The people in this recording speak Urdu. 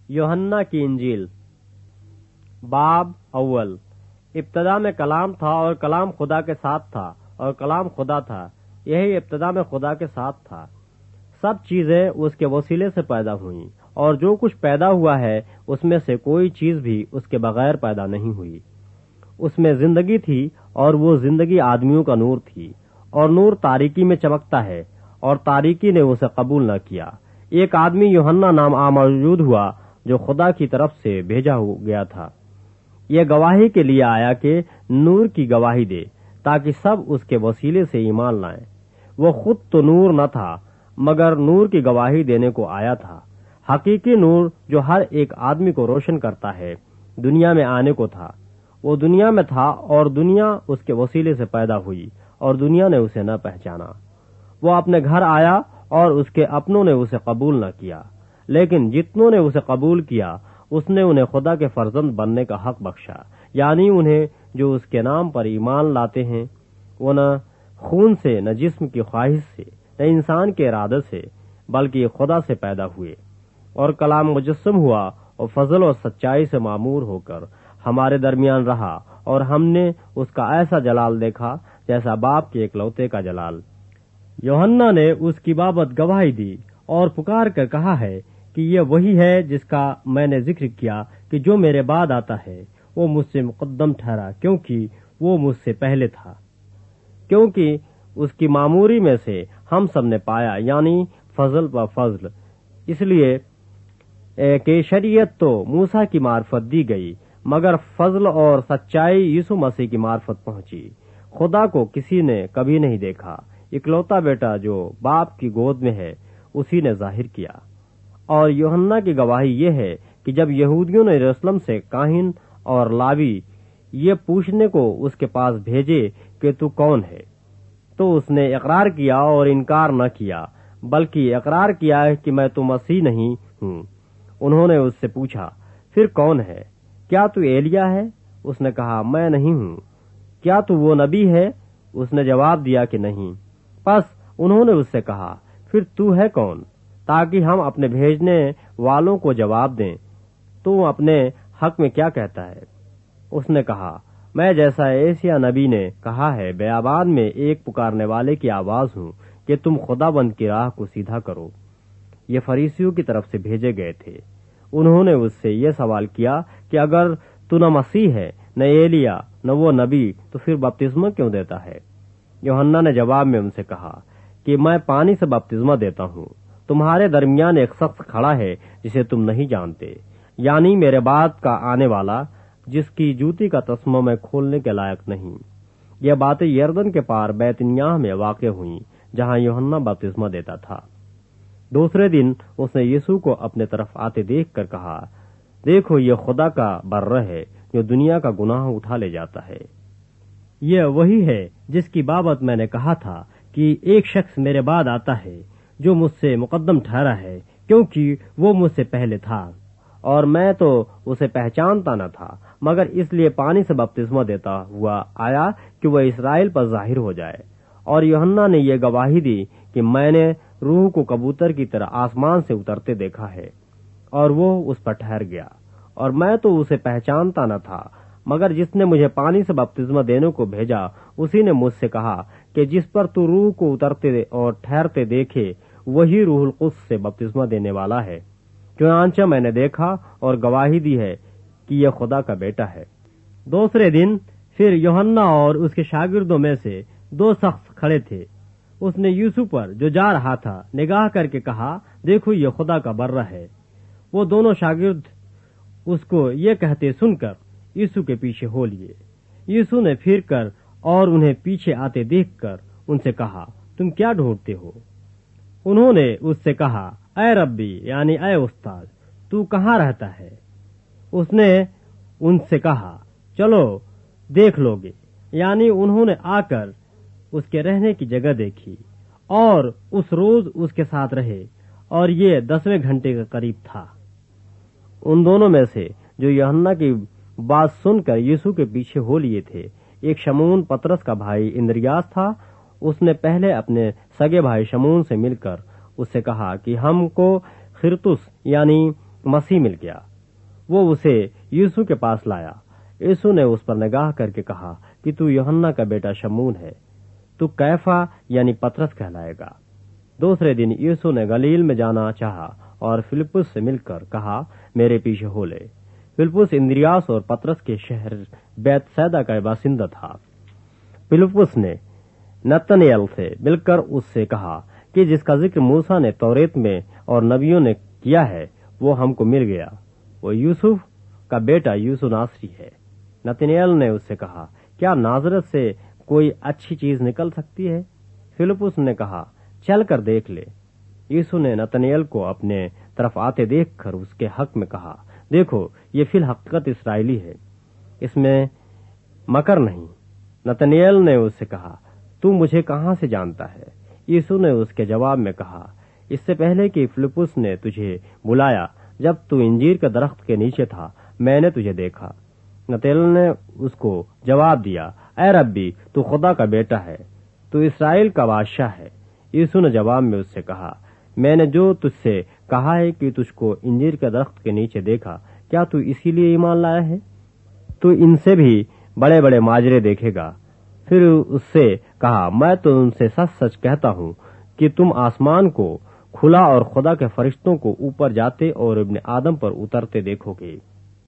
یوحنا کی انجیل باب اول۔ ابتدا میں کلام تھا اور کلام خدا کے ساتھ تھا اور کلام خدا تھا، یہی ابتدا میں خدا کے ساتھ تھا۔ سب چیزیں اس کے وسیلے سے پیدا ہوئیں، اور جو کچھ پیدا ہوا ہے اس میں سے کوئی چیز بھی اس کے بغیر پیدا نہیں ہوئی۔ اس میں زندگی تھی اور وہ زندگی آدمیوں کا نور تھی، اور نور تاریکی میں چمکتا ہے اور تاریکی نے اسے قبول نہ کیا۔ ایک آدمی یوحنا نام موجود ہوا جو خدا کی طرف سے بھیجا گیا تھا۔ یہ گواہی کے لیے آیا کہ نور کی گواہی دے، تاکہ سب اس کے وسیلے سے ایمان لائیں۔ وہ خود تو نور نہ تھا، مگر نور کی گواہی دینے کو آیا تھا۔ حقیقی نور جو ہر ایک آدمی کو روشن کرتا ہے دنیا میں آنے کو تھا۔ وہ دنیا میں تھا اور دنیا اس کے وسیلے سے پیدا ہوئی، اور دنیا نے اسے نہ پہچانا۔ وہ اپنے گھر آیا اور اس کے اپنوں نے اسے قبول نہ کیا، لیکن جتنوں نے اسے قبول کیا اس نے انہیں خدا کے فرزند بننے کا حق بخشا، یعنی انہیں جو اس کے نام پر ایمان لاتے ہیں۔ وہ نہ خون سے، نہ جسم کی خواہش سے، نہ انسان کے ارادے سے، بلکہ خدا سے پیدا ہوئے۔ اور کلام مجسم ہوا اور فضل اور سچائی سے معمور ہو کر ہمارے درمیان رہا، اور ہم نے اس کا ایسا جلال دیکھا جیسا باپ کے اکلوتے کا جلال۔ یوحنا نے اس کی بابت گواہی دی اور پکار کر کہا ہے کہ یہ وہی ہے جس کا میں نے ذکر کیا کہ جو میرے بعد آتا ہے وہ مجھ سے مقدم ٹھہرا، کیونکہ وہ مجھ سے پہلے تھا۔ کیونکہ اس کی معموری میں سے ہم سب نے پایا، یعنی فضل و فضل، اس لیے کہ شریعت تو موسیٰ کی معرفت دی گئی، مگر فضل اور سچائی یسوع مسیح کی معرفت پہنچی۔ خدا کو کسی نے کبھی نہیں دیکھا، اکلوتا بیٹا جو باپ کی گود میں ہے اسی نے ظاہر کیا۔ اور یوحنا کی گواہی یہ ہے کہ جب یہودیوں نے یروشلم سے کاہن اور لاوی یہ پوچھنے کو اس کے پاس بھیجے کہ تو کون ہے، تو اس نے اقرار کیا اور انکار نہ کیا، بلکہ اقرار کیا کہ میں تو مسیح نہیں ہوں۔ انہوں نے اس سے پوچھا، پھر کون ہے؟ کیا تو ایلیا ہے؟ اس نے کہا، میں نہیں ہوں۔ کیا تو وہ نبی ہے؟ اس نے جواب دیا کہ نہیں۔ پس انہوں نے اس سے کہا، پھر تو ہے کون؟ تاکہ ہم اپنے بھیجنے والوں کو جواب دیں۔ تو اپنے حق میں کیا کہتا ہے؟ اس نے کہا، میں جیسا ایسیا نبی نے کہا ہے، بیابان میں ایک پکارنے والے کی آواز ہوں کہ تم خدا بند کی راہ کو سیدھا کرو۔ یہ فریسیوں کی طرف سے بھیجے گئے تھے۔ انہوں نے اس سے یہ سوال کیا کہ اگر تو نہ مسیح ہے، نہ ایلیا، نہ وہ نبی، تو پھر بپتسمہ کیوں دیتا ہے؟ یوحنا نے جواب میں ان سے کہا کہ میں پانی سے بپتسمہ دیتا ہوں، تمہارے درمیان ایک شخص کھڑا ہے جسے تم نہیں جانتے، یعنی میرے بعد کا آنے والا، جس کی جوتی کا تسمہ میں کھولنے کے لائق نہیں۔ یہ باتیں یردن کے پار بیت عنیاہ میں واقع ہوئیں، جہاں یوحنا بپتسمہ دیتا تھا۔ دوسرے دن اس نے یسوع کو اپنے طرف آتے دیکھ کر کہا، دیکھو یہ خدا کا بر ہے جو دنیا کا گناہ اٹھا لے جاتا ہے۔ یہ وہی ہے جس کی بابت میں نے کہا تھا کہ ایک شخص میرے بعد آتا ہے جو مجھ سے مقدم ٹھہرا ہے، کیونکہ وہ مجھ سے پہلے تھا، اور میں تو اسے پہچانتا نہ تھا، مگر اس لیے پانی سے بپتسمہ دیتا ہوا آیا کہ وہ اسرائیل پر ظاہر ہو جائے۔ اور یوحنا نے یہ گواہی دی کہ میں نے روح کو کبوتر کی طرح آسمان سے اترتے دیکھا ہے، اور وہ اس پر ٹھہر گیا، اور میں تو اسے پہچانتا نہ تھا، مگر جس نے مجھے پانی سے بپتسمہ دینے کو بھیجا اسی نے مجھ سے کہا کہ جس پر تو روح کو اترتے اور ٹھہرتے دیکھے وہی روح القدس سے بپتسمہ دینے والا ہے۔ چنانچہ میں نے دیکھا اور گواہی دی ہے کہ یہ خدا کا بیٹا ہے۔ دوسرے دن پھر یوحنا اور اس کے شاگردوں میں سے دو شخص کھڑے تھے۔ اس نے یسوع پر جو جا رہا تھا نگاہ کر کے کہا، دیکھو یہ خدا کا برہ ہے۔ وہ دونوں شاگرد اس کو یہ کہتے سن کر یسوع کے پیچھے ہو لیے۔ یسوع نے پھر کر اور انہیں پیچھے آتے دیکھ کر ان سے کہا، تم کیا ڈھونڈتے ہو؟ انہوں نے اس سے کہا، اے ربی، یعنی اے استاد، تو کہاں رہتا ہے؟ اس نے ان سے کہا، چلو دیکھ لو گے۔ یعنی انہوں نے آ کر اس کے رہنے کی جگہ دیکھی، اور اس روز اس کے ساتھ رہے، اور یہ 10ویں گھنٹے کے قریب تھا۔ ان دونوں میں سے جو یوحنا کی بات سن کر یسوع کے پیچھے ہو لیے تھے، ایک شمعون پطرس کا بھائی اندریاس تھا۔ اس نے پہلے اپنے سگے بھائی شمعون سے مل کر اس سے کہا کہ ہم کو خرطوس یعنی مسیح مل گیا۔ وہ اسے یسوع کے پاس لایا۔ یسوع نے اس پر نگاہ کر کے کہا کہ تو یوحنا کا بیٹا شمعون ہے، تو کیفا یعنی پطرس کہلائے گا۔ دوسرے دن یسوع نے گلیل میں جانا چاہا اور فلپس سے مل کر کہا میرے پیچھے ہو لے۔ فلپس اندریاس اور پطرس کے شہر بیت سیدا کا باشندہ تھا۔ فلپس نے نتنیل سے مل کر اس سے کہا کہ جس کا ذکر موسیٰ نے توریت میں اور نبیوں نے کیا ہے وہ ہم کو مل گیا، وہ یوسف کا بیٹا یوسف ناصری ہے۔ نتنیل نے اس سے کہا کیا نازرت سے کوئی اچھی چیز نکل سکتی ہے؟ فلپس نے کہا چل کر دیکھ لے۔ یسوع نے نتنیل کو اپنے طرف آتے دیکھ کر اس کے حق میں کہا دیکھو یہ فی الحقیقت اسرائیلی ہے، اس میں مکر نہیں۔ نتنیل نے اس سے کہا تو مجھے کہاں سے جانتا ہے؟ یسوع نے اس کے جواب میں کہا اس سے پہلے کہ فلپس نے تجھے بلایا جب تو انجیر کے درخت کے نیچے تھا میں نے تجھے دیکھا۔ نتنیل نے اس کو جواب دیا اے ربی تو خدا کا بیٹا ہے، تو اسرائیل کا بادشاہ ہے۔ یسوع نے جواب میں اس سے کہا میں نے جو تجھ سے کہا ہے کہ تجھ کو انجیر کے درخت کے نیچے دیکھا، کیا تو اسی لیے ایمان لایا ہے؟ تو ان سے بھی بڑے بڑے ماجرے دیکھے گا۔ پھر اس سے کہا میں تو ان سے سچ سچ کہتا ہوں کہ تم آسمان کو کھلا اور خدا کے فرشتوں کو اوپر جاتے اور ابن آدم پر اترتے دیکھو گے۔